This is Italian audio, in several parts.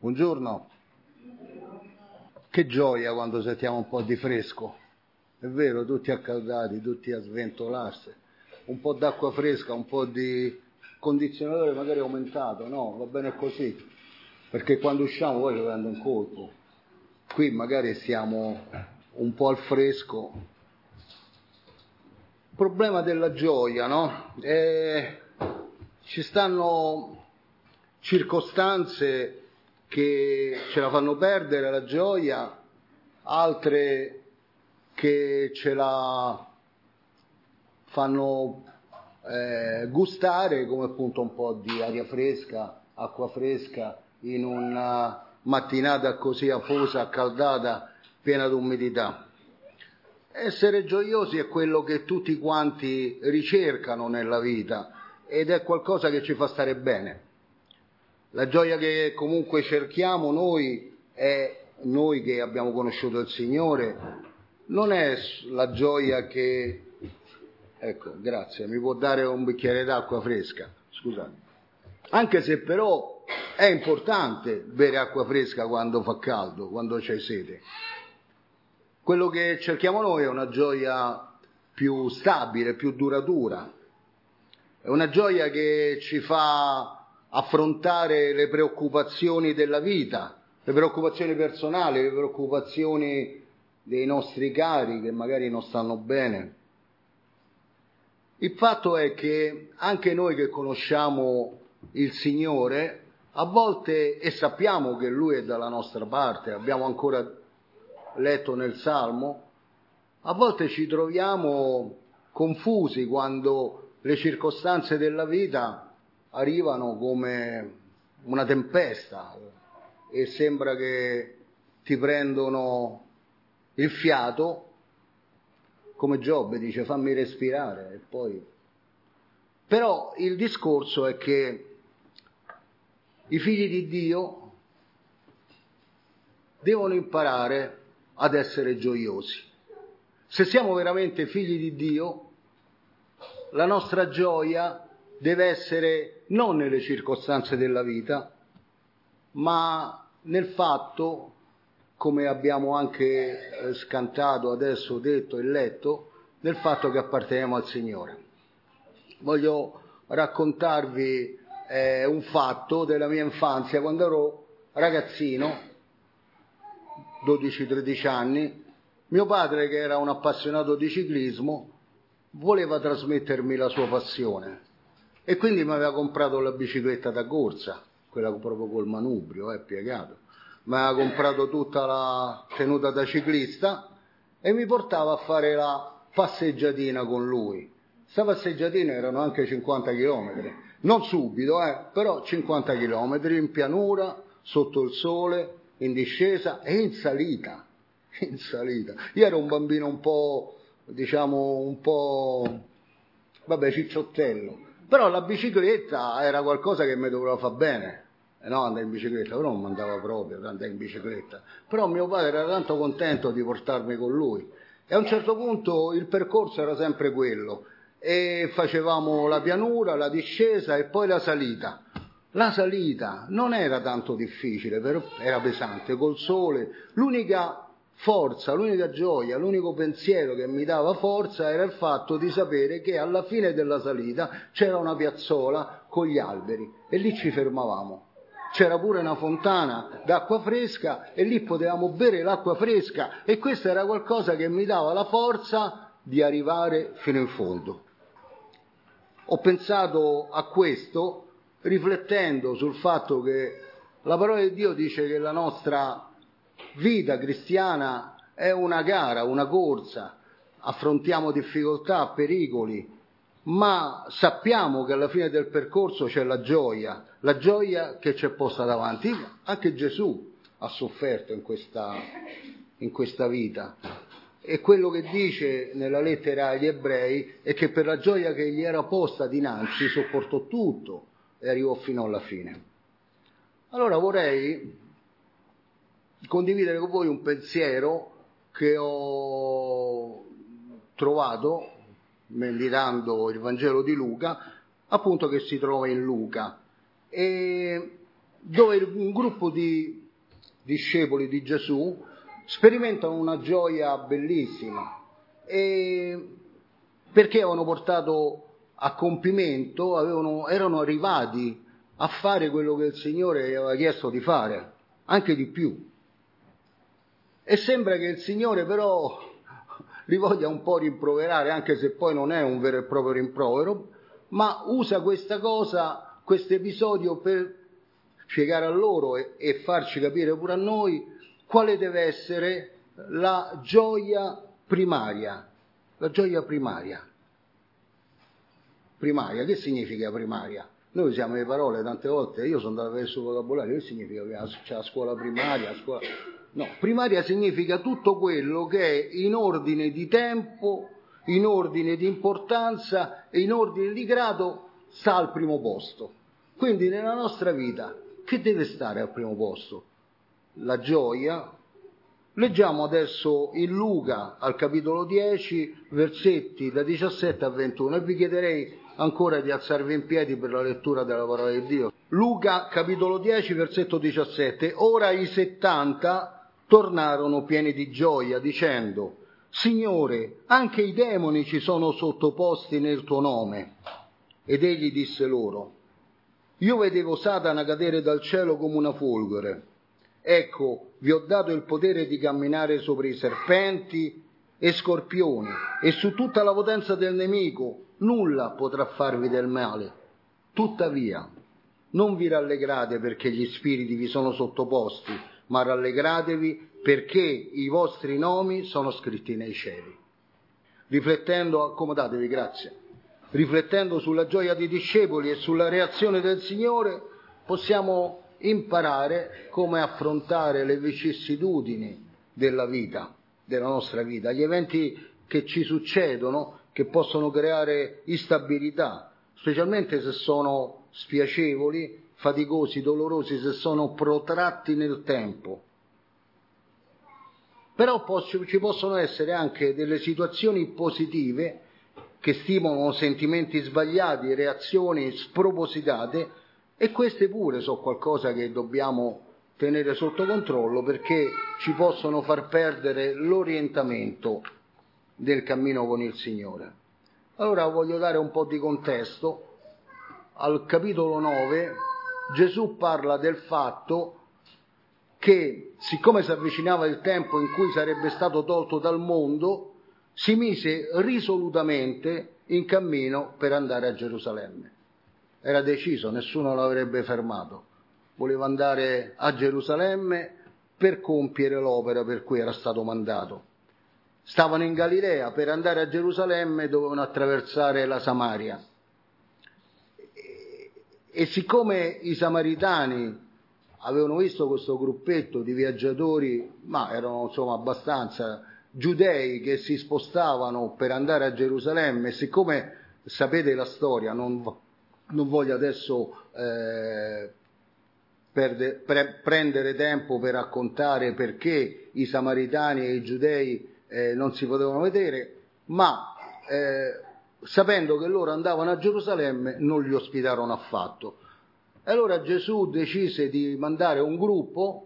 Buongiorno. Che gioia quando sentiamo un po' di fresco. È vero, tutti accaldati, tutti a sventolarsi. Un po' d'acqua fresca, un po' di condizionatore magari aumentato, no, va bene così. Perché quando usciamo poi ci prende un colpo. Qui magari siamo un po' al fresco. Il problema della gioia, no? Ci stanno circostanze che ce la fanno perdere la gioia, altre che ce la fanno gustare, come appunto un po' di aria fresca, acqua fresca, in una mattinata così afosa, accaldata, piena d'umidità. Essere gioiosi è quello che tutti quanti ricercano nella vita ed è qualcosa che ci fa stare bene. La gioia che comunque cerchiamo noi che abbiamo conosciuto il Signore, non è la gioia che... Ecco, grazie, mi può dare un bicchiere d'acqua fresca? Scusate. Anche se però è importante bere acqua fresca quando fa caldo, quando c'è sete. Quello che cerchiamo noi è una gioia più stabile, più duratura. È una gioia che ci fa affrontare le preoccupazioni della vita, le preoccupazioni personali, le preoccupazioni dei nostri cari che magari non stanno bene. Il fatto è che anche noi che conosciamo il Signore, a volte, e sappiamo che Lui è dalla nostra parte, abbiamo ancora letto nel Salmo, a volte ci troviamo confusi quando le circostanze della vita arrivano come una tempesta e sembra che ti prendono il fiato, come Giobbe dice fammi respirare e poi... Però il discorso è che i figli di Dio devono imparare ad essere gioiosi. Se siamo veramente figli di Dio, la nostra gioia deve essere non nelle circostanze della vita, ma nel fatto, come abbiamo anche scantato adesso, detto e letto, nel fatto che apparteniamo al Signore. Voglio raccontarvi un fatto della mia infanzia, quando ero ragazzino, 12-13 anni, mio padre, che era un appassionato di ciclismo, voleva trasmettermi la sua passione e quindi mi aveva comprato la bicicletta da corsa, quella proprio col manubrio, piegato. Mi aveva comprato tutta la tenuta da ciclista e mi portava a fare la passeggiatina con lui. Questa passeggiatina erano anche 50 chilometri, non subito, però 50 chilometri in pianura, sotto il sole, in discesa e in salita. In salita. Io ero un bambino un po', cicciottello, però la bicicletta era qualcosa che mi doveva far bene, no, andare in bicicletta, però non mi andava proprio ad andare in bicicletta, però mio padre era tanto contento di portarmi con lui e a un certo punto il percorso era sempre quello e facevamo la pianura, la discesa e poi la salita. La salita non era tanto difficile, però era pesante, col sole. L'unica forza, l'unica gioia, l'unico pensiero che mi dava forza era il fatto di sapere che alla fine della salita c'era una piazzola con gli alberi e lì ci fermavamo. C'era pure una fontana d'acqua fresca e lì potevamo bere l'acqua fresca e questo era qualcosa che mi dava la forza di arrivare fino in fondo. Ho pensato a questo riflettendo sul fatto che la parola di Dio dice che la nostra vita cristiana è una gara, una corsa, affrontiamo difficoltà, pericoli, ma sappiamo che alla fine del percorso c'è la gioia che ci è posta davanti. Anche Gesù ha sofferto in questa vita. E quello che dice nella lettera agli Ebrei è che per la gioia che gli era posta dinanzi sopportò tutto e arrivò fino alla fine. Allora vorrei condividere con voi un pensiero che ho trovato meditando il Vangelo di Luca, appunto che si trova in Luca. E dove un gruppo di discepoli di Gesù sperimentano una gioia bellissima, e perché avevano portato a compimento, erano arrivati a fare quello che il Signore gli aveva chiesto di fare, anche di più. E sembra che il Signore però li voglia un po' rimproverare, anche se poi non è un vero e proprio rimprovero, ma usa questa cosa, questo episodio, per spiegare a loro e farci capire pure a noi quale deve essere la gioia primaria. La gioia primaria. Primaria, che significa primaria? Noi usiamo le parole tante volte, io sono andato a vedere il suo vocabolario, che significa che c'è la scuola primaria, No, primaria significa tutto quello che è in ordine di tempo, in ordine di importanza e in ordine di grado sta al primo posto. Quindi nella nostra vita che deve stare al primo posto? La gioia. Leggiamo adesso in Luca al capitolo 10, versetti da 17 a 21, e vi chiederei ancora di alzarvi in piedi per la lettura della parola di Dio. Luca capitolo 10, versetto 17. Ora i 70 tornarono pieni di gioia, dicendo: Signore, anche i demoni ci sono sottoposti nel tuo nome. Ed egli disse loro: Io vedevo Satana cadere dal cielo come una folgore. Ecco, vi ho dato il potere di camminare sopra i serpenti e scorpioni, e su tutta la potenza del nemico nulla potrà farvi del male. Tuttavia, non vi rallegrate perché gli spiriti vi sono sottoposti, ma rallegratevi perché i vostri nomi sono scritti nei cieli. Accomodatevi, grazie. Riflettendo sulla gioia dei discepoli e sulla reazione del Signore, possiamo imparare come affrontare le vicissitudini della vita, della nostra vita, gli eventi che ci succedono, che possono creare instabilità, specialmente se sono spiacevoli, faticosi, dolorosi, se sono protratti nel tempo. Però ci possono essere anche delle situazioni positive che stimolano sentimenti sbagliati, reazioni spropositate, e queste pure sono qualcosa che dobbiamo tenere sotto controllo, perché ci possono far perdere l'orientamento del cammino con il Signore. Allora voglio dare un po' di contesto. Al capitolo 9 Gesù parla del fatto che, siccome si avvicinava il tempo in cui sarebbe stato tolto dal mondo, si mise risolutamente in cammino per andare a Gerusalemme. Era deciso, nessuno l'avrebbe fermato. Voleva andare a Gerusalemme per compiere l'opera per cui era stato mandato. Stavano in Galilea, per andare a Gerusalemme dovevano attraversare la Samaria. E siccome i samaritani avevano visto questo gruppetto di viaggiatori, ma erano insomma abbastanza giudei, che si spostavano per andare a Gerusalemme, siccome sapete la storia, non voglio adesso prendere tempo per raccontare perché i samaritani e i giudei non si potevano vedere, ma sapendo che loro andavano a Gerusalemme non li ospitarono affatto. E allora Gesù decise di mandare un gruppo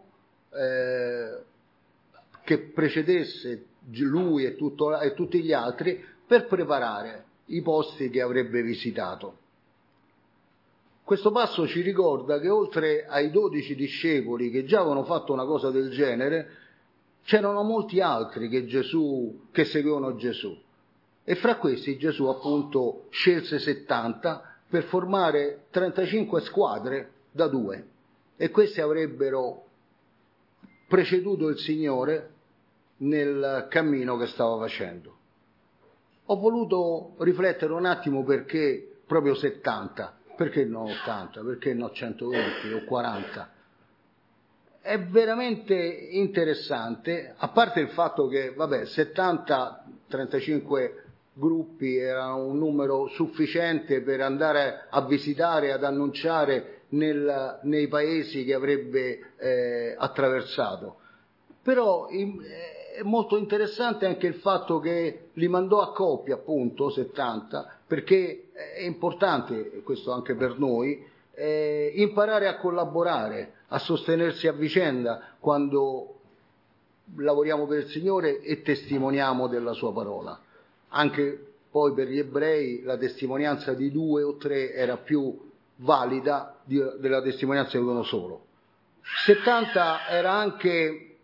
che precedesse lui e tutti gli altri per preparare i posti che avrebbe visitato. Questo passo ci ricorda che oltre ai 12 discepoli che già avevano fatto una cosa del genere, c'erano molti altri che seguivano Gesù. E fra questi Gesù appunto scelse 70 per formare 35 squadre da 2. E questi avrebbero preceduto il Signore nel cammino che stava facendo. Ho voluto riflettere un attimo perché proprio 70. Perché no 80? Perché no 120 o 40? È veramente interessante, a parte il fatto che, 70, 35 gruppi erano un numero sufficiente per andare a visitare, ad annunciare nei paesi che avrebbe attraversato. Però è molto interessante anche il fatto che li mandò a coppie, appunto, 70, perché è importante, questo anche per noi, imparare a collaborare, a sostenersi a vicenda quando lavoriamo per il Signore e testimoniamo della sua parola. Anche poi per gli ebrei la testimonianza di 2 o 3 era più valida della testimonianza di uno solo. 70 era anche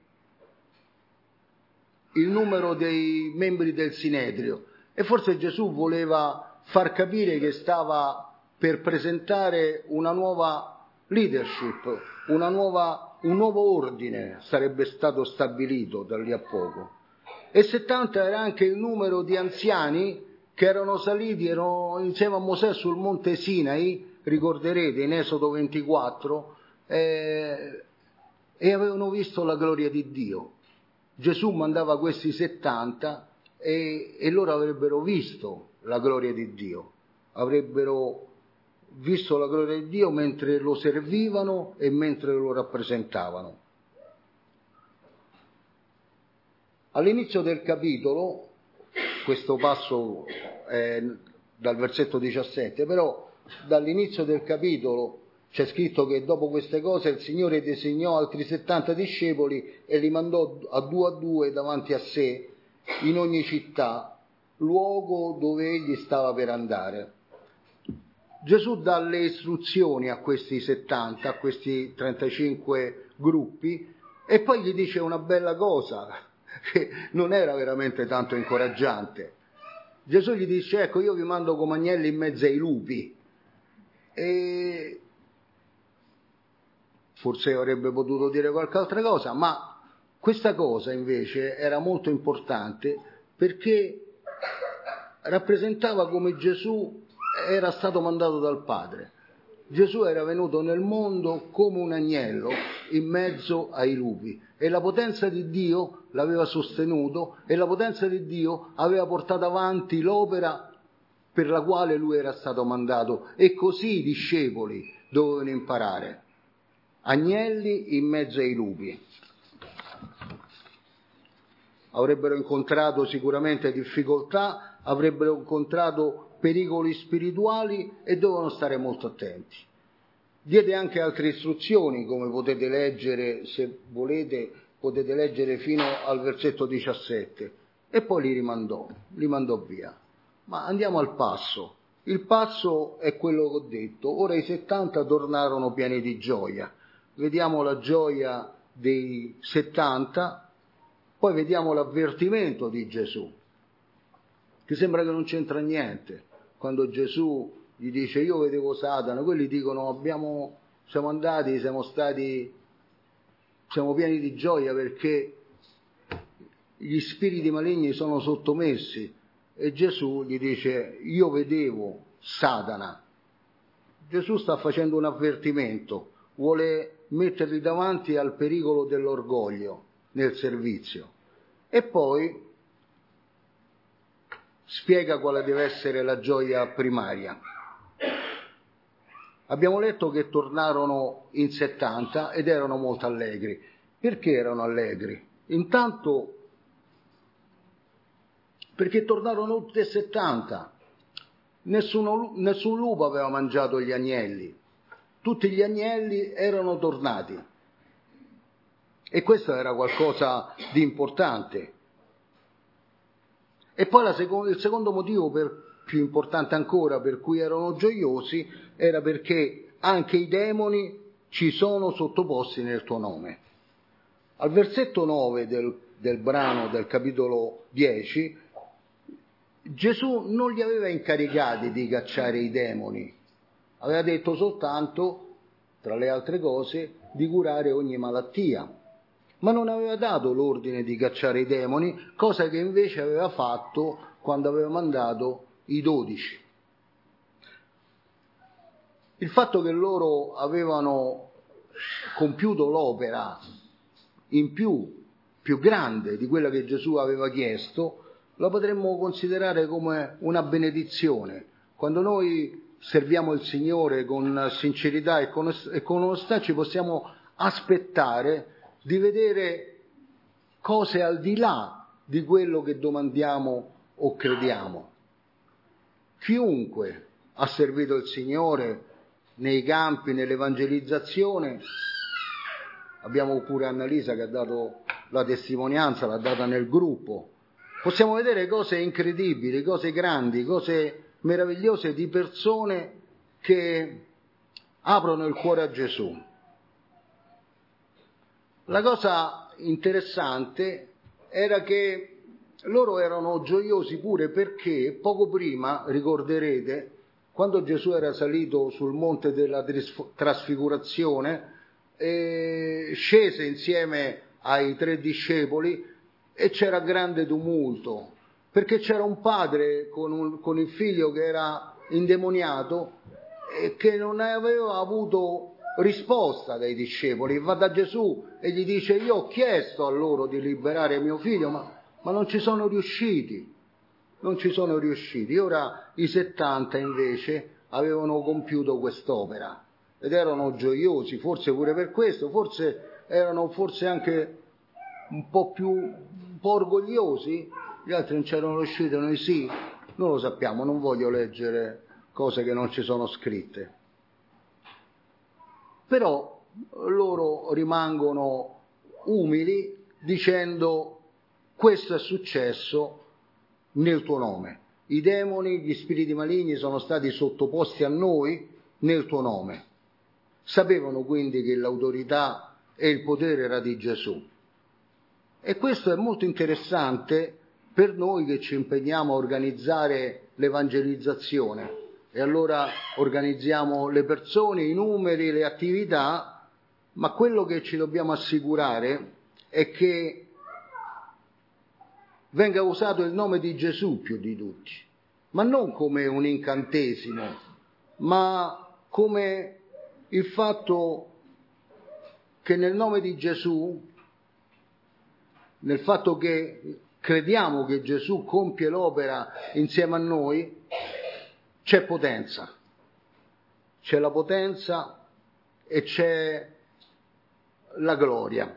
il numero dei membri del Sinedrio e forse Gesù voleva far capire che stava per presentare una nuova leadership, un nuovo ordine sarebbe stato stabilito da lì a poco. E 70 era anche il numero di anziani che erano saliti, erano insieme a Mosè sul monte Sinai, ricorderete in Esodo 24, e avevano visto la gloria di Dio. Gesù mandava questi 70 e loro avrebbero visto la gloria di Dio, avrebbero visto la gloria di Dio mentre lo servivano e mentre lo rappresentavano. All'inizio del capitolo, questo passo è dal versetto 17, però dall'inizio del capitolo c'è scritto che dopo queste cose il Signore designò altri 70 discepoli e li mandò a due davanti a sé in ogni città, luogo dove egli stava per andare. Gesù dà le istruzioni a questi 70, a questi 35 gruppi, e poi gli dice una bella cosa che non era veramente tanto incoraggiante. Gesù gli dice: ecco, io vi mando come agnelli in mezzo ai lupi. E forse avrebbe potuto dire qualche altra cosa, ma questa cosa invece era molto importante perché rappresentava come Gesù era stato mandato dal Padre. Gesù era venuto nel mondo come un agnello in mezzo ai lupi e la potenza di Dio l'aveva sostenuto e la potenza di Dio aveva portato avanti l'opera per la quale lui era stato mandato, e così i discepoli dovevano imparare. Agnelli in mezzo ai lupi. Avrebbero incontrato sicuramente difficoltà, avrebbero incontrato pericoli spirituali e dovevano stare molto attenti. Diede anche altre istruzioni, come potete leggere, se volete, potete leggere fino al versetto 17, e poi li mandò via. Ma andiamo al passo. Il passo è quello che ho detto. Ora i 70 tornarono pieni di gioia. Vediamo la gioia dei 70, poi vediamo l'avvertimento di Gesù, che sembra che non c'entra niente. Quando Gesù gli dice: io vedevo Satana, quelli dicono: siamo pieni di gioia perché gli spiriti maligni sono sottomessi. E Gesù gli dice: io vedevo Satana. Gesù sta facendo un avvertimento, vuole metterli davanti al pericolo dell'orgoglio nel servizio, e poi spiega quale deve essere la gioia primaria. Abbiamo letto che tornarono in 70 ed erano molto allegri. Perché erano allegri? Intanto perché tornarono tutti e 70. Nessun lupo aveva mangiato gli agnelli. Tutti gli agnelli erano tornati. E questo era qualcosa di importante. E poi il secondo motivo, più importante ancora, per cui erano gioiosi, era perché anche i demoni ci sono sottoposti nel tuo nome. Al versetto 9 del brano del capitolo 10, Gesù non li aveva incaricati di cacciare i demoni, aveva detto soltanto, tra le altre cose, di curare ogni malattia, ma non aveva dato l'ordine di cacciare i demoni, cosa che invece aveva fatto quando aveva mandato i 12. Il fatto che loro avevano compiuto l'opera in più grande di quella che Gesù aveva chiesto, lo potremmo considerare come una benedizione. Quando noi serviamo il Signore con sincerità e con onestà, ci possiamo aspettare di vedere cose al di là di quello che domandiamo o crediamo. Chiunque ha servito il Signore nei campi, nell'evangelizzazione. Abbiamo pure Annalisa che ha dato la testimonianza, l'ha data nel gruppo. Possiamo vedere cose incredibili, cose grandi, cose meravigliose di persone che aprono il cuore a Gesù. La cosa interessante era che loro erano gioiosi pure perché poco prima, ricorderete, quando Gesù era salito sul monte della trasfigurazione, scese insieme ai 3 discepoli e c'era grande tumulto, perché c'era un padre con il figlio che era indemoniato e che non aveva avuto risposta dai discepoli. Va da Gesù e gli dice: io ho chiesto a loro di liberare mio figlio, ma non ci sono riusciti. Ora i 70 invece avevano compiuto quest'opera ed erano gioiosi, forse pure per questo, erano anche un po' orgogliosi. Gli altri non c'erano riusciti, noi sì, non lo sappiamo, non voglio leggere cose che non ci sono scritte. Però loro rimangono umili dicendo: questo è successo nel tuo nome. I demoni, gli spiriti maligni sono stati sottoposti a noi nel tuo nome. Sapevano quindi che l'autorità e il potere era di Gesù. E questo è molto interessante per noi che ci impegniamo a organizzare l'evangelizzazione. E allora organizziamo le persone, i numeri, le attività, ma quello che ci dobbiamo assicurare è che venga usato il nome di Gesù più di tutti, ma non come un incantesimo, ma come il fatto che nel nome di Gesù, nel fatto che crediamo che Gesù compie l'opera insieme a noi, c'è potenza. C'è la potenza e c'è la gloria.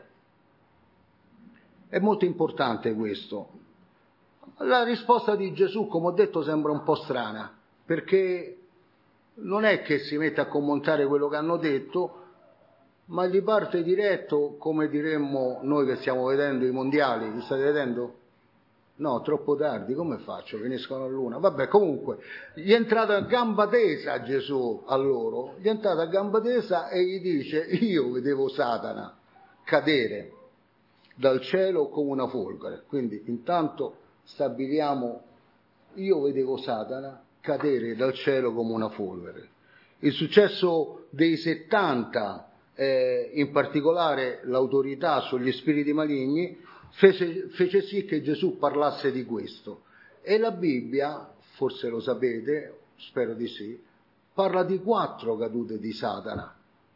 È molto importante questo. La risposta di Gesù, come ho detto, sembra un po' strana, perché non è che si mette a commentare quello che hanno detto, ma gli parte diretto, come diremmo noi che stiamo vedendo i mondiali. Li state vedendo? No, troppo tardi, come faccio? Finiscono all'una. Vabbè, comunque, gli è entrata a gamba tesa Gesù a loro, gli è entrata a gamba tesa e gli dice: io vedevo Satana cadere dal cielo come una folgore. Quindi intanto stabiliamo: io vedevo Satana cadere dal cielo come una folgore. Il successo dei 70, in particolare l'autorità sugli spiriti maligni, fece sì che Gesù parlasse di questo. E la Bibbia, forse lo sapete, spero di sì, parla di 4 cadute di Satana.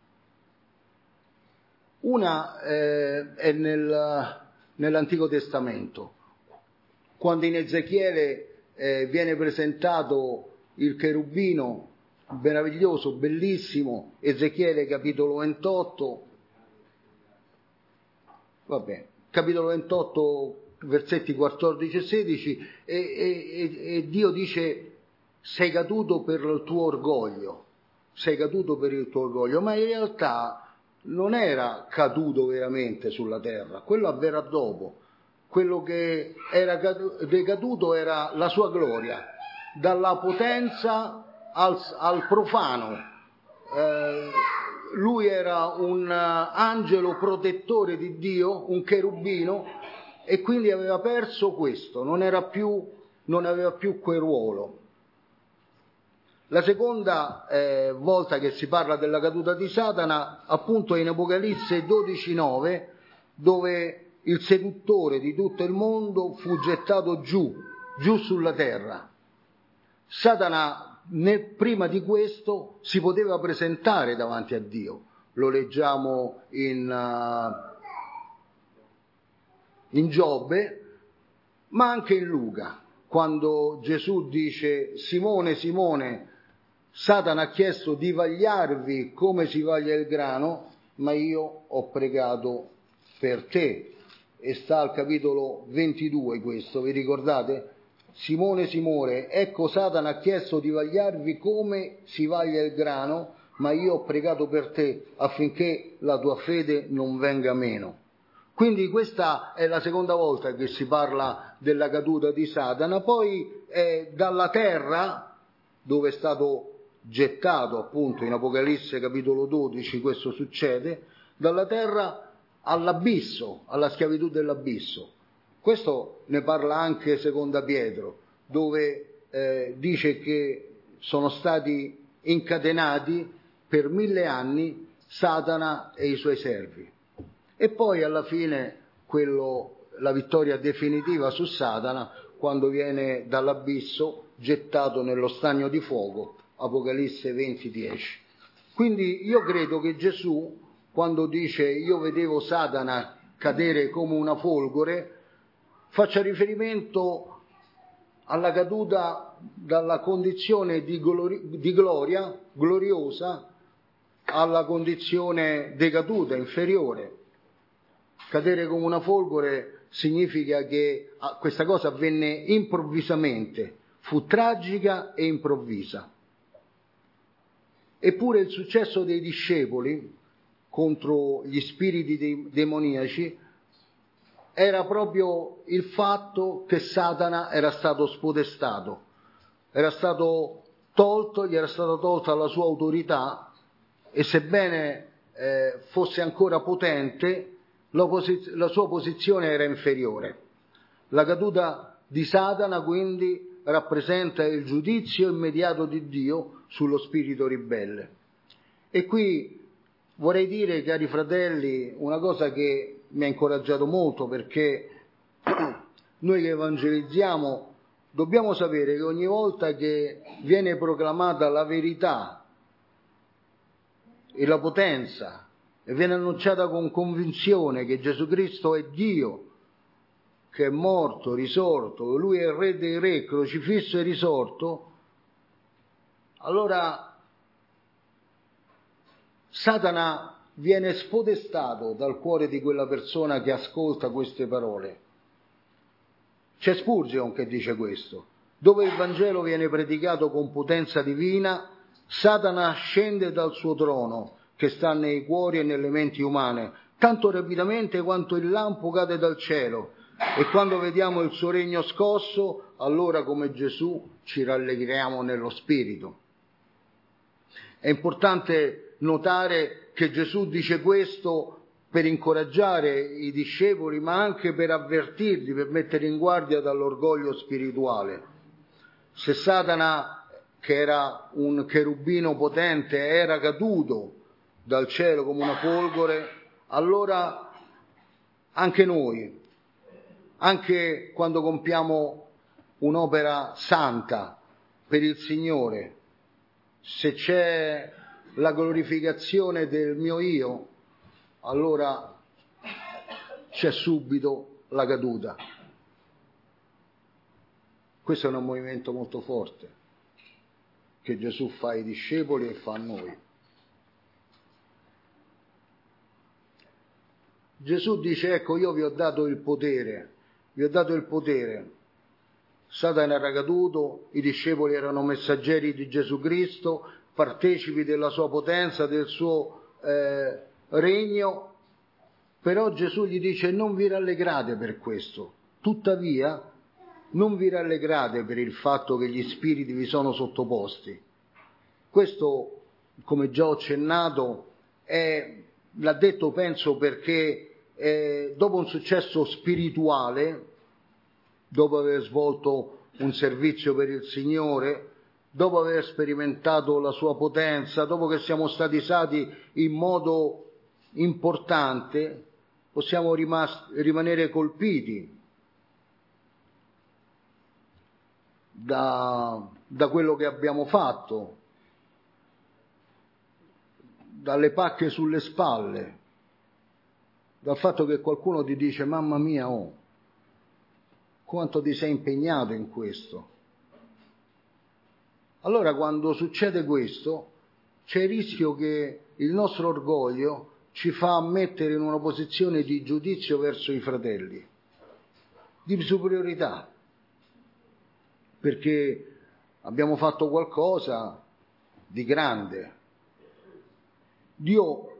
Una è nell'Antico Testamento, quando in Ezechiele viene presentato il cherubino meraviglioso, bellissimo, Ezechiele capitolo 28, capitolo 28, versetti 14 e 16, e Dio dice: sei caduto per il tuo orgoglio, ma in realtà non era caduto veramente sulla terra, quello avverrà dopo. Quello che era decaduto era la sua gloria, dalla potenza al profano. Lui era un angelo protettore di Dio, un cherubino, e quindi aveva perso questo, non aveva più quel ruolo. La seconda volta che si parla della caduta di Satana, appunto, è in Apocalisse 12:9, dove il seduttore di tutto il mondo fu gettato giù sulla terra. Satana, prima di questo, si poteva presentare davanti a Dio. Lo leggiamo in Giobbe, ma anche in Luca, quando Gesù dice: Simone, Simone, Satana ha chiesto di vagliarvi come si vaglia il grano, ma io ho pregato per te. E sta al capitolo 22 questo, vi ricordate? Simone, Simone, ecco Satana ha chiesto di vagliarvi come si vaglia il grano, ma io ho pregato per te affinché la tua fede non venga meno. Quindi questa è la seconda volta che si parla della caduta di Satana. Poi dalla terra, dove è stato gettato appunto in Apocalisse capitolo 12, questo succede, dalla terra all'abisso, alla schiavitù dell'abisso. Questo ne parla anche seconda Pietro, dove dice che sono stati incatenati per 1000 anni Satana e i suoi servi. E poi alla fine la vittoria definitiva su Satana quando viene dall'abisso gettato nello stagno di fuoco, Apocalisse 20:10. Quindi io credo che Gesù, quando dice io vedevo Satana cadere come una folgore, faccia riferimento alla caduta dalla condizione di gloria, gloriosa, alla condizione decaduta, inferiore. Cadere come una folgore significa che questa cosa avvenne improvvisamente, fu tragica e improvvisa. Eppure il successo dei discepoli contro gli spiriti demoniaci era proprio il fatto che Satana era stato spodestato, era stato tolto, gli era stata tolta la sua autorità e sebbene fosse ancora potente, la sua posizione era inferiore. La caduta di Satana quindi rappresenta il giudizio immediato di Dio sullo spirito ribelle. E qui vorrei dire, cari fratelli, una cosa che mi ha incoraggiato molto, perché noi che evangelizziamo dobbiamo sapere che ogni volta che viene proclamata la verità e la potenza e viene annunciata con convinzione che Gesù Cristo è Dio, che è morto, risorto, Lui è il Re dei Re, crocifisso e risorto, allora Satana viene spodestato dal cuore di quella persona che ascolta queste parole. C'è Spurgeon che dice questo: dove il Vangelo viene predicato con potenza divina, Satana scende dal suo trono, che sta nei cuori e nelle menti umane, tanto rapidamente quanto il lampo cade dal cielo, e quando vediamo il suo regno scosso, allora come Gesù ci rallegriamo nello spirito. È importante notare che Gesù dice questo per incoraggiare i discepoli, ma anche per avvertirli, per mettere in guardia dall'orgoglio spirituale. Se Satana, che era un cherubino potente, era caduto dal cielo come una folgore, allora anche noi, anche quando compiamo un'opera santa per il Signore, se c'è la glorificazione del mio io, allora c'è subito la caduta. Questo è un movimento molto forte che Gesù fa ai discepoli e fa a noi. Gesù dice: ecco, io vi ho dato il potere, vi ho dato il potere. Satana era caduto, i discepoli erano messaggeri di Gesù Cristo, partecipi della sua potenza, del suo regno, però Gesù gli dice: non vi rallegrate per questo, tuttavia non vi rallegrate per il fatto che gli spiriti vi sono sottoposti. Questo, come già ho accennato, l'ha detto penso perché dopo un successo spirituale, dopo aver svolto un servizio per il Signore, dopo aver sperimentato la sua potenza, dopo che siamo stati usati in modo importante, possiamo rimanere colpiti da quello che abbiamo fatto, dalle pacche sulle spalle, dal fatto che qualcuno ti dice: mamma mia, oh, quanto ti sei impegnato in questo. Allora quando succede questo c'è il rischio che il nostro orgoglio ci fa mettere in una posizione di giudizio verso i fratelli, di superiorità, perché abbiamo fatto qualcosa di grande, Dio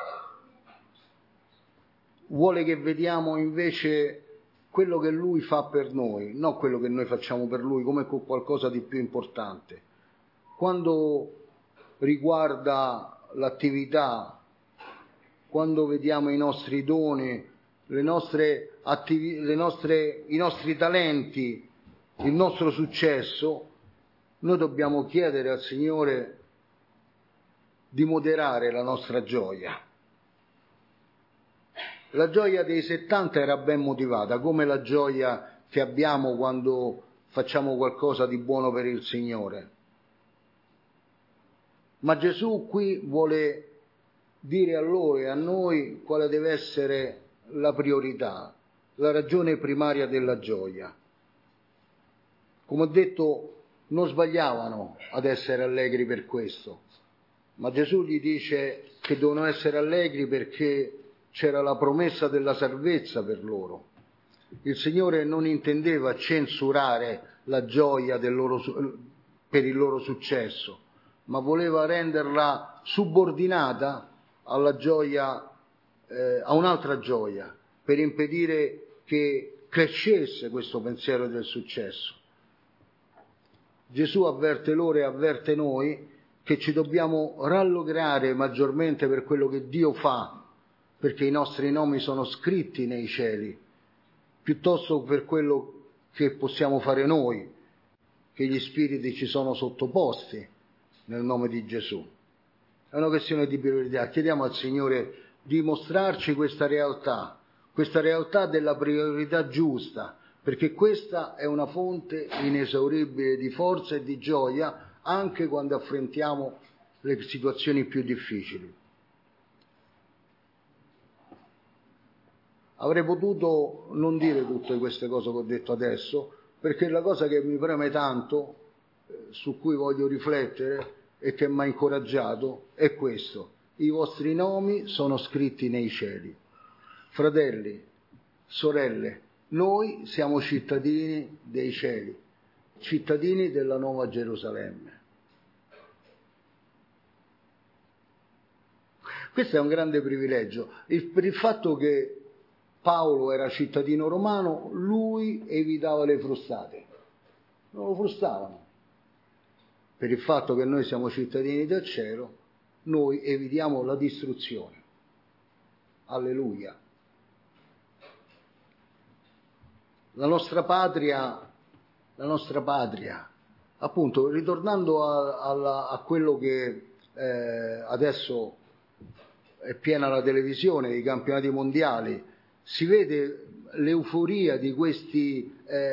vuole che vediamo invece quello che Lui fa per noi, non quello che noi facciamo per Lui, come qualcosa di più importante. Quando riguarda l'attività, quando vediamo i nostri doni, i nostri talenti, il nostro successo, noi dobbiamo chiedere al Signore di moderare la nostra gioia. La gioia dei 70 era ben motivata, come la gioia che abbiamo quando facciamo qualcosa di buono per il Signore. Ma Gesù qui vuole dire a loro e a noi quale deve essere la priorità, la ragione primaria della gioia. Come ho detto, non sbagliavano ad essere allegri per questo, ma Gesù gli dice che devono essere allegri perché c'era la promessa della salvezza per loro. Il Signore non intendeva censurare la gioia per il loro successo, ma voleva renderla subordinata alla gioia, a un'altra gioia, per impedire che crescesse questo pensiero del successo. Gesù avverte loro e avverte noi che ci dobbiamo rallegrare maggiormente per quello che Dio fa, perché i nostri nomi sono scritti nei cieli, piuttosto per quello che possiamo fare noi, che gli spiriti ci sono sottoposti nel nome di Gesù. È una questione di priorità. Chiediamo al Signore di mostrarci questa realtà della priorità giusta, perché questa è una fonte inesauribile di forza e di gioia anche quando affrontiamo le situazioni più difficili. Avrei potuto non dire tutte queste cose che ho detto adesso, perché la cosa che mi preme tanto, su cui voglio riflettere e che mi ha incoraggiato, è questo: i vostri nomi sono scritti nei cieli. Fratelli, sorelle, noi siamo cittadini dei cieli, cittadini della Nuova Gerusalemme. Questo è un grande privilegio. Per il fatto che Paolo era cittadino romano, lui evitava le frustate. Non lo frustavano. Per il fatto che noi siamo cittadini del cielo, noi evitiamo la distruzione. Alleluia. La nostra patria, appunto, ritornando a quello che adesso è piena la televisione, i campionati mondiali, si vede l'euforia di questi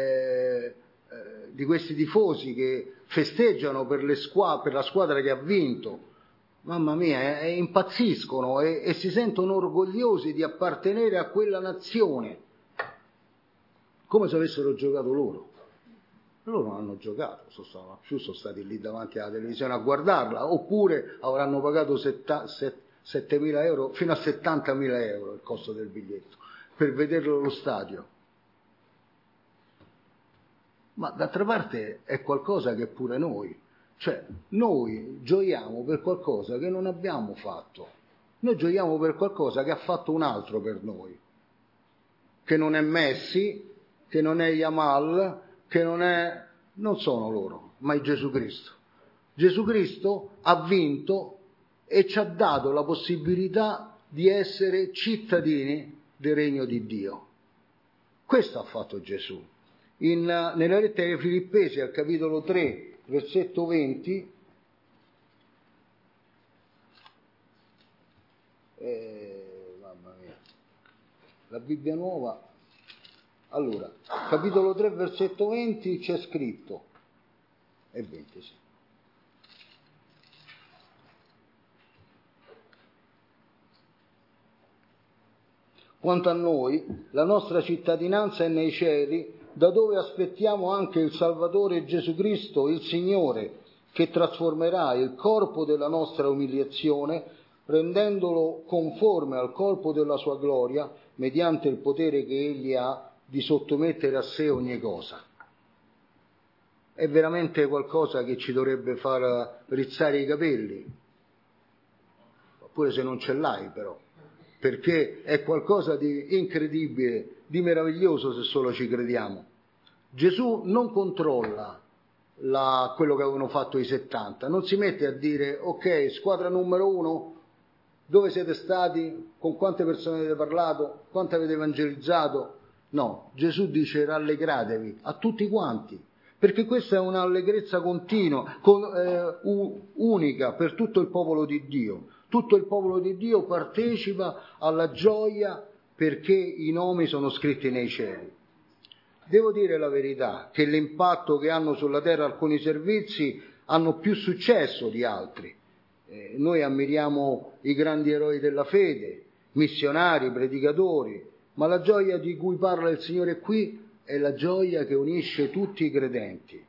tifosi che festeggiano per la squadra che ha vinto. Mamma mia, impazziscono e si sentono orgogliosi di appartenere a quella nazione, come se avessero giocato loro. Loro non hanno giocato, sono stati lì davanti alla televisione a guardarla, oppure avranno pagato 7.000 euro, fino a 70.000 euro il costo del biglietto, per vederlo allo stadio. Ma d'altra parte è qualcosa che pure noi gioiamo per qualcosa che non abbiamo fatto. Noi gioiamo per qualcosa che ha fatto un altro per noi, che non è Messi, che non è Yamal, non sono loro, ma è Gesù Cristo. Gesù Cristo ha vinto e ci ha dato la possibilità di essere cittadini del regno di Dio. Questo ha fatto Gesù. Nella lettera ai Filippesi, al capitolo 3, versetto 20, mamma mia, la Bibbia nuova. Allora, capitolo 3, versetto 20 c'è scritto, e 20 sì. Quanto a noi, la nostra cittadinanza è nei cieli, da dove aspettiamo anche il Salvatore Gesù Cristo, il Signore, che trasformerà il corpo della nostra umiliazione, rendendolo conforme al corpo della sua gloria, mediante il potere che Egli ha di sottomettere a sé ogni cosa. È veramente qualcosa che ci dovrebbe far rizzare i capelli. pure se non ce l'hai però, perché è qualcosa di incredibile, di meraviglioso se solo ci crediamo. Gesù non controlla quello che avevano fatto i 70, non si mette a dire ok, squadra numero 1, dove siete stati, con quante persone avete parlato, quante avete evangelizzato. No, Gesù dice rallegratevi a tutti quanti, perché questa è un'allegrezza continua, unica per tutto il popolo di Dio. Tutto il popolo di Dio partecipa alla gioia perché i nomi sono scritti nei cieli. Devo dire la verità, che l'impatto che hanno sulla terra alcuni servizi hanno più successo di altri. Noi ammiriamo i grandi eroi della fede, missionari, predicatori, ma la gioia di cui parla il Signore qui è la gioia che unisce tutti i credenti.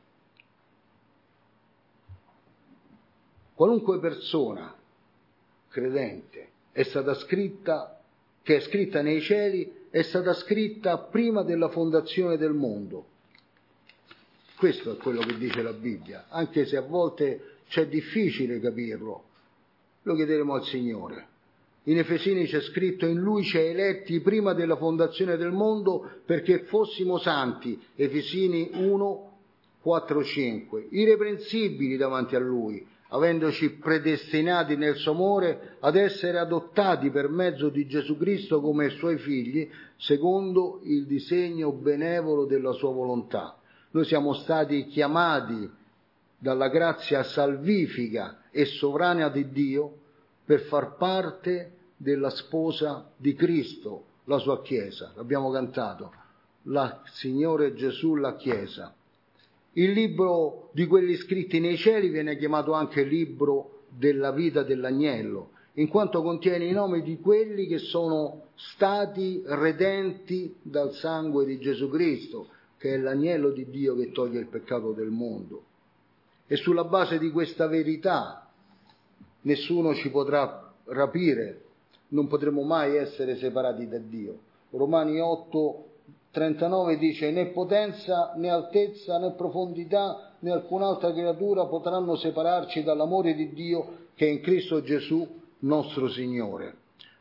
Qualunque persona credente è stata scritta, che è scritta nei cieli, è stata scritta prima della fondazione del mondo. Questo è quello che dice la Bibbia, anche se a volte c'è difficile capirlo, lo chiederemo al Signore. In Efesini c'è scritto: in Lui ci ha eletti prima della fondazione del mondo perché fossimo santi, Efesini 1, 4, 5, irreprensibili davanti a Lui, avendoci predestinati nel suo amore ad essere adottati per mezzo di Gesù Cristo come Suoi figli, secondo il disegno benevolo della Sua volontà. Noi siamo stati chiamati dalla grazia salvifica e sovranea di Dio per far parte della sposa di Cristo, la sua Chiesa. L'abbiamo cantato, la Signore Gesù, la Chiesa. Il libro di quelli scritti nei cieli viene chiamato anche libro della vita dell'agnello, in quanto contiene i nomi di quelli che sono stati redenti dal sangue di Gesù Cristo, che è l'agnello di Dio che toglie il peccato del mondo. E sulla base di questa verità nessuno ci potrà rapire, non potremo mai essere separati da Dio. Romani 8:39 dice: né potenza, né altezza, né profondità, né alcun'altra creatura potranno separarci dall'amore di Dio che è in Cristo Gesù nostro Signore.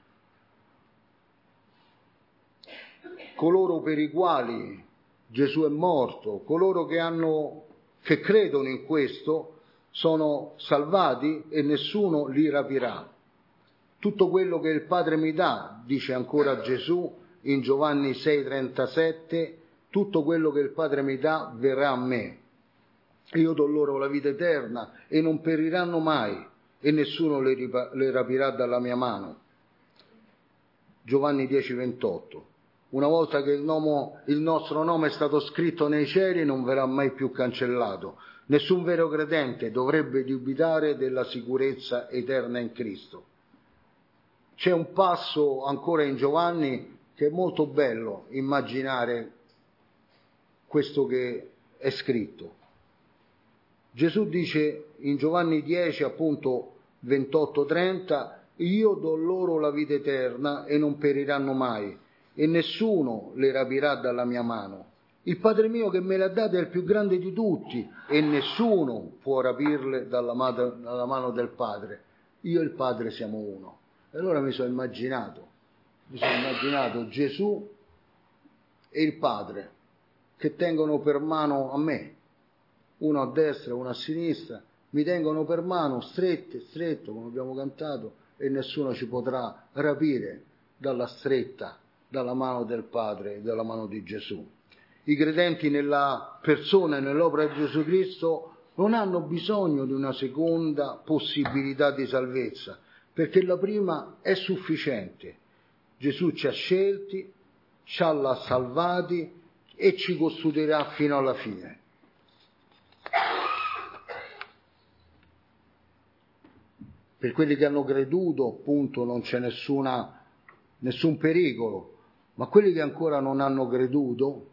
Coloro per i quali Gesù è morto, coloro che credono in questo, sono salvati e nessuno li rapirà. Tutto quello che il Padre mi dà, dice ancora Gesù in Giovanni 6,37, tutto quello che il Padre mi dà verrà a me. Io do loro la vita eterna e non periranno mai e nessuno le rapirà dalla mia mano. Giovanni 10,28. Una volta che il nostro nome è stato scritto nei cieli non verrà mai più cancellato. Nessun vero credente dovrebbe dubitare della sicurezza eterna in Cristo. C'è un passo ancora in Giovanni che è molto bello immaginare questo che è scritto. Gesù dice in Giovanni 10, appunto 28-30, io do loro la vita eterna e non periranno mai, e nessuno le rapirà dalla mia mano. Il Padre mio che me le ha date è il più grande di tutti e nessuno può rapirle dalla mano del Padre. Io e il Padre siamo uno. E allora mi sono immaginato Gesù e il Padre che tengono per mano a me, uno a destra, uno a sinistra, mi tengono per mano stretto, come abbiamo cantato, e nessuno ci potrà rapire dalla stretta, dalla mano del Padre e dalla mano di Gesù. I credenti nella persona e nell'opera di Gesù Cristo non hanno bisogno di una seconda possibilità di salvezza, perché la prima è sufficiente. Gesù ci ha scelti, ci ha salvati e ci custodirà fino alla fine. Per quelli che hanno creduto, appunto, non c'è nessun pericolo, ma quelli che ancora non hanno creduto,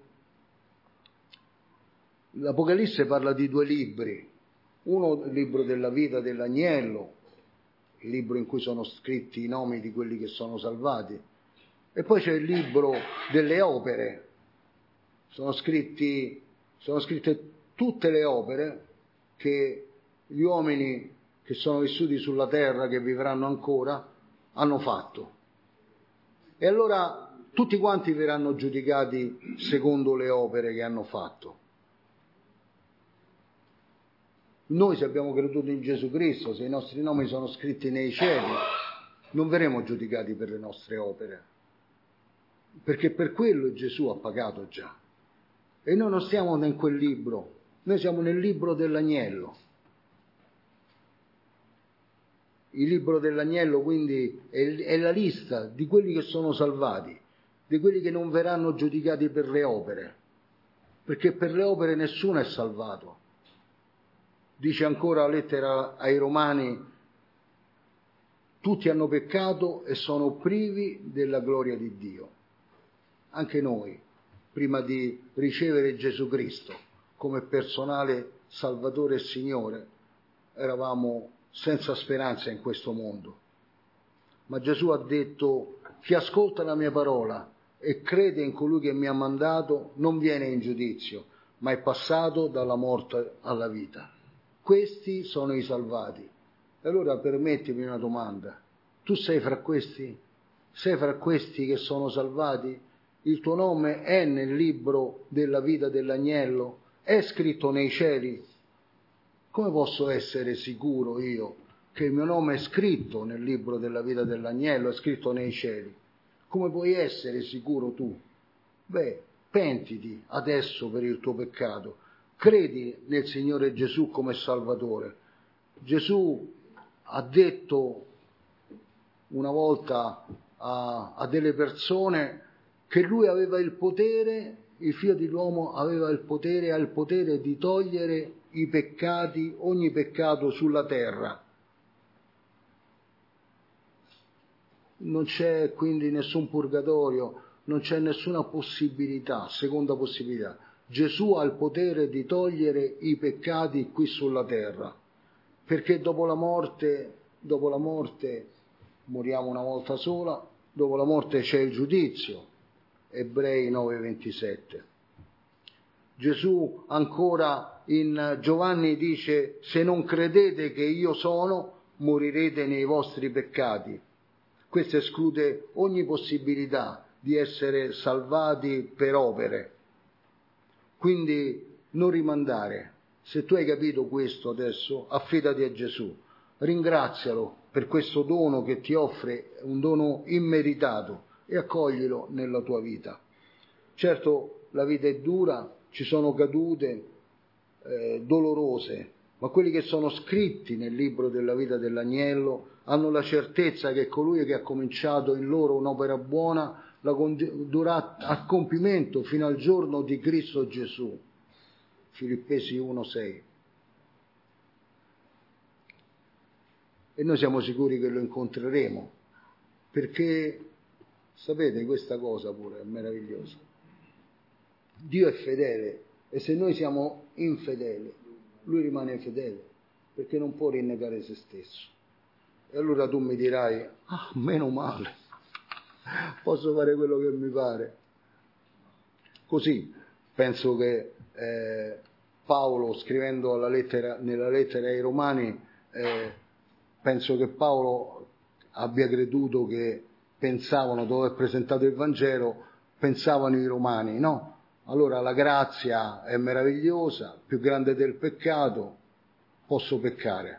l'Apocalisse parla di 2 libri, uno il libro della vita dell'agnello, il libro in cui sono scritti i nomi di quelli che sono salvati, e poi c'è il libro delle opere, sono scritte tutte le opere che gli uomini che sono vissuti sulla terra, che vivranno ancora, hanno fatto. E allora tutti quanti verranno giudicati secondo le opere che hanno fatto. Noi, se abbiamo creduto in Gesù Cristo, se i nostri nomi sono scritti nei cieli, non verremo giudicati per le nostre opere, perché per quello Gesù ha pagato già. E noi non stiamo in quel libro, noi siamo nel libro dell'agnello. Il libro dell'agnello quindi è la lista di quelli che sono salvati, di quelli che non verranno giudicati per le opere, perché per le opere nessuno è salvato. Dice ancora la lettera ai Romani: tutti hanno peccato e sono privi della gloria di Dio. Anche noi, prima di ricevere Gesù Cristo come personale Salvatore e Signore, eravamo senza speranza in questo mondo. Ma Gesù ha detto: chi ascolta la mia parola e crede in colui che mi ha mandato non viene in giudizio, ma è passato dalla morte alla vita. Questi sono i salvati. E allora permettimi una domanda: tu sei fra questi? Sei fra questi che sono salvati? Il tuo nome è nel libro della vita dell'agnello? È scritto nei cieli? Come posso essere sicuro io che il mio nome è scritto nel libro della vita dell'agnello, è scritto nei cieli? Come puoi essere sicuro tu? Beh, pentiti adesso per il tuo peccato, credi nel Signore Gesù come Salvatore. Gesù ha detto una volta a delle persone che lui aveva il potere, il figlio dell'uomo aveva il potere, ha il potere di togliere i peccati, ogni peccato sulla terra. Non c'è quindi nessun purgatorio, non c'è nessuna possibilità, seconda possibilità. Gesù ha il potere di togliere i peccati qui sulla terra, perché dopo la morte moriamo una volta sola, dopo la morte c'è il giudizio, Ebrei 9:27. Gesù ancora in Giovanni dice: se non credete che io sono, morirete nei vostri peccati. Questo esclude ogni possibilità di essere salvati per opere. Quindi non rimandare. Se tu hai capito questo adesso, affidati a Gesù, ringrazialo per questo dono che ti offre, un dono immeritato, e accoglilo nella tua vita. Certo, la vita è dura, ci sono cadute dolorose, ma quelli che sono scritti nel libro della vita dell'agnello hanno la certezza che colui che ha cominciato in loro un'opera buona la condurrà a compimento fino al giorno di Cristo Gesù. Filippesi 1:6. E noi siamo sicuri che lo incontreremo, perché sapete, questa cosa pure è meravigliosa. Dio è fedele, e se noi siamo infedeli, lui rimane fedele, perché non può rinnegare se stesso. E allora tu mi dirai: meno male, posso fare quello che mi pare. Così penso che Paolo, scrivendo nella lettera ai Romani, penso che Paolo abbia creduto che pensavano, dopo aver presentato il Vangelo, pensavano i Romani, no? Allora la grazia è meravigliosa, più grande del peccato, posso peccare.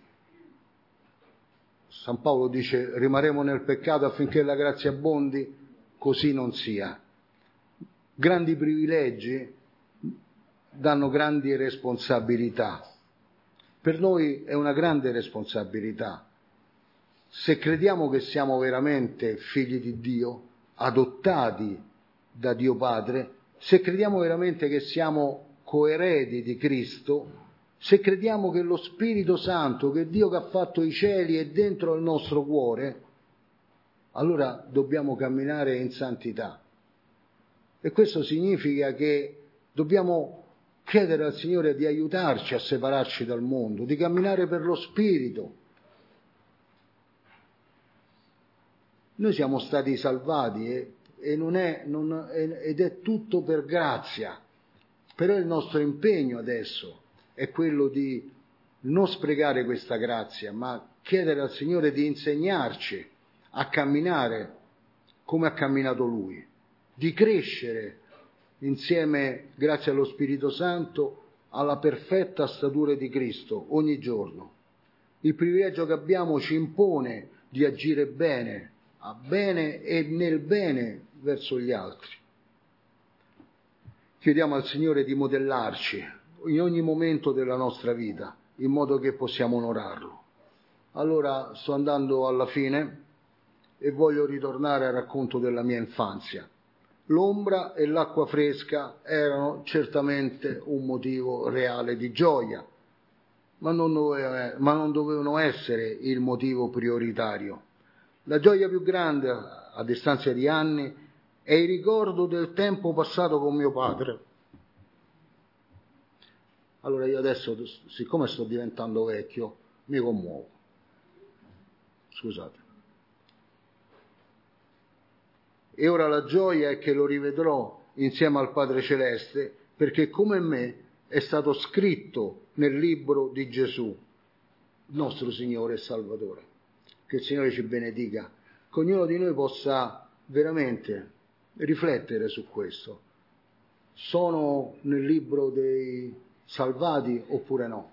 San Paolo dice: rimarremo nel peccato affinché la grazia abbondi? Così non sia. Grandi privilegi danno grandi responsabilità. Per noi è una grande responsabilità. Se crediamo che siamo veramente figli di Dio, adottati da Dio Padre, se crediamo veramente che siamo coeredi di Cristo, se crediamo che lo Spirito Santo, che Dio che ha fatto i cieli è dentro il nostro cuore, allora dobbiamo camminare in santità. E questo significa che dobbiamo chiedere al Signore di aiutarci a separarci dal mondo, di camminare per lo Spirito. Noi siamo stati salvati ed è tutto per grazia, però il nostro impegno adesso è quello di non sprecare questa grazia, ma chiedere al Signore di insegnarci a camminare come ha camminato Lui, di crescere insieme, grazie allo Spirito Santo, alla perfetta statura di Cristo ogni giorno. Il privilegio che abbiamo ci impone di agire bene, a bene e nel bene verso gli altri. Chiediamo al Signore di modellarci in ogni momento della nostra vita, in modo che possiamo onorarlo. Allora sto andando alla fine e voglio ritornare al racconto della mia infanzia. L'ombra e l'acqua fresca erano certamente un motivo reale di gioia, ma non dovevano essere il motivo prioritario. La gioia più grande, a distanza di anni, è il ricordo del tempo passato con mio padre. Allora io adesso, siccome sto diventando vecchio, mi commuovo. Scusate. E ora la gioia è che lo rivedrò insieme al Padre Celeste, perché come me è stato scritto nel libro di Gesù, nostro Signore e Salvatore. Che il Signore ci benedica, che ognuno di noi possa veramente riflettere su questo. Sono nel libro dei salvati oppure no?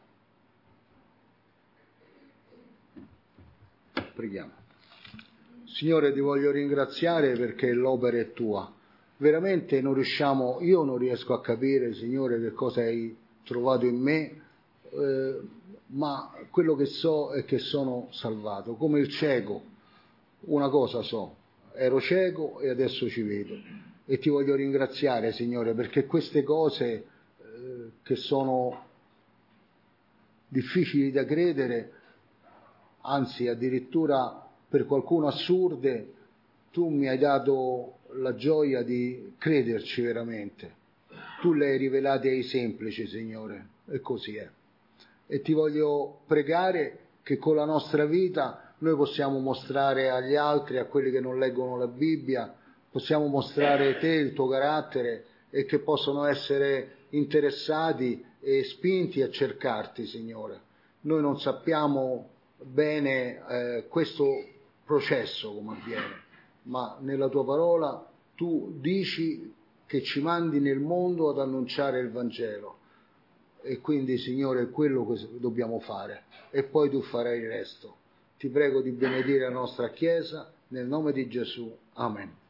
Preghiamo. Signore, ti voglio ringraziare perché l'opera è tua. Veramente io non riesco a capire, Signore, che cosa hai trovato in me, ma quello che so è che sono salvato, come il cieco. Una cosa so, ero cieco e adesso ci vedo. E ti voglio ringraziare, Signore, perché queste cose che sono difficili da credere, anzi addirittura per qualcuno assurde, tu mi hai dato la gioia di crederci veramente. Tu le hai rivelate ai semplici, Signore, e così è. E ti voglio pregare che con la nostra vita noi possiamo mostrare agli altri, a quelli che non leggono la Bibbia, possiamo mostrare te, il tuo carattere, e che possono essere interessati e spinti a cercarti, Signore. Noi non sappiamo bene questo processo come avviene, ma nella tua parola tu dici che ci mandi nel mondo ad annunciare il Vangelo, e quindi, Signore, è quello che dobbiamo fare, e poi tu farai il resto. Ti prego di benedire la nostra Chiesa, nel nome di Gesù. Amen.